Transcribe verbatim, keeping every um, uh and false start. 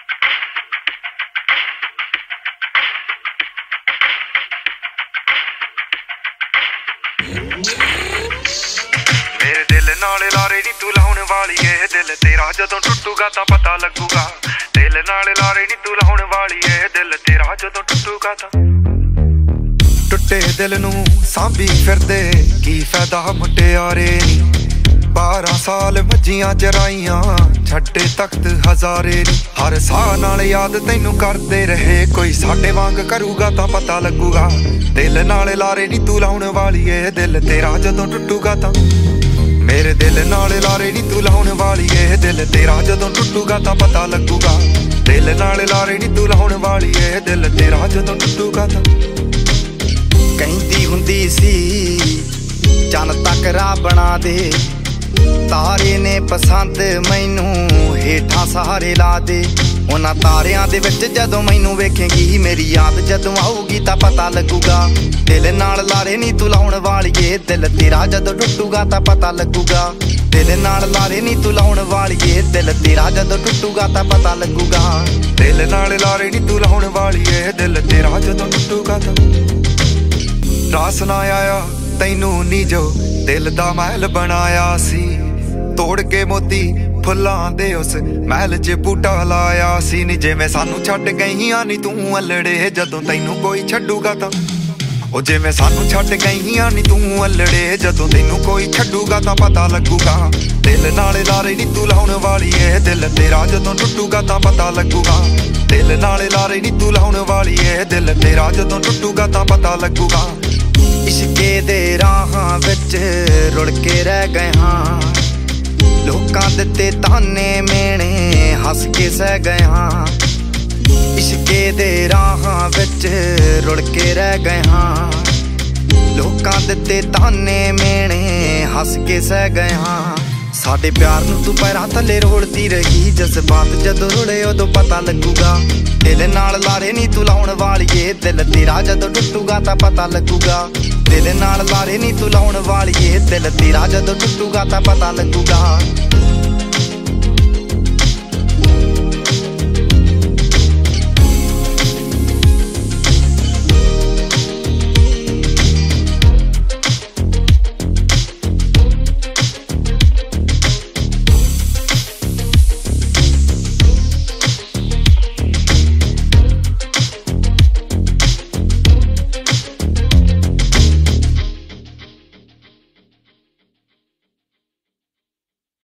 मेरे दिल नाल लारे नी तू लाउण वाली ए दिल तेरा जदों टुटूगा तां पता लगूगा दिल नाल लारे नी तू लाउण वाली ए दिल तेरा जदों टुटूगा तां टुटे दिल नू सांभी फिरदे की फायदा मुटियारे नी बारह साल भजियां जराइयां छड्डे तख्त हजारे नी हर साह नाल याद तैनू करदे रहे कोई साडे वांग करूगा तां पता लगूगा दिल नाल लारे नी तू लाउण वाली ए दिल तेरा जदों टुटूगा तां मेरे दिल नाल लारे नी तू लाउण वाली ए दिल तेरा जदों टुटूगा तां पता लगूगा दिल नाल लारे नी तू लाउण वाली ए दिल तेरा जदों टुटूगा तां कहंदी हुंदी सी चन तक राह बना दे तारे ने पसंद मैनू हेठां सहारे ला दे उन्हां तारियां दे विच जदों मैनू वेखेंगी मेरी याद जदों आऊगी तां पता लगूगा दिल नाल लारे नी तू लाउण वाली ए दिल तेरा जदों टुटूगा तां पता लगूगा दिल नाल लारे नी तू लाउण वाली ए दिल तेरा जदों टुटूगा तां पता लगूगा दिल नाल लारे नी तू लाउण वाली ए दिल तेरा जदों टुटूगा तां रास ना आया तैनू नी जो दिल दा महल बनाया सी तोड़ के मोती फुल्लां दे उस महल च बूटा लाया सी नी जिवें सानू छड्ड गईयां नी तू अल्लड़े जदों तैनू कोई छड्डूगा तां ओ जिवें सानू छड्ड गईयां नी तू अल्लड़े जदों तैनू कोई छड्डूगा तां पता लगूगा दिल नाल लारे नी तू लाउण वाली ए दिल तेरा जदों टुटूगा तां पता लगूगा दिल नाल लारे नी तू लाउण वाली ए दिल तेरा जदों टुटूगा तां पता लगूगा इश्के दे राहां विच रुड़ के रह गए हां लोकां दित्ते ताने मेणे हस के सह गए हां इश्के दे राहां विच रुड़ के रह गए हां लोकां दित्ते ताने मेणे हस के सह गए हां साडे प्यार नू तू पैरां थल्ले रोलदी रही जज्बात जदों रुड़े उदों पता लगूगा दिल नाल लारे नी तू लाउण वाली ए दिल तेरा जदों टुटूगा तां पता लगूगा दिल नाल लारे नी तू लाउण वाली ए दिल तेरा जदों टुटूगा तां पता लगूगा।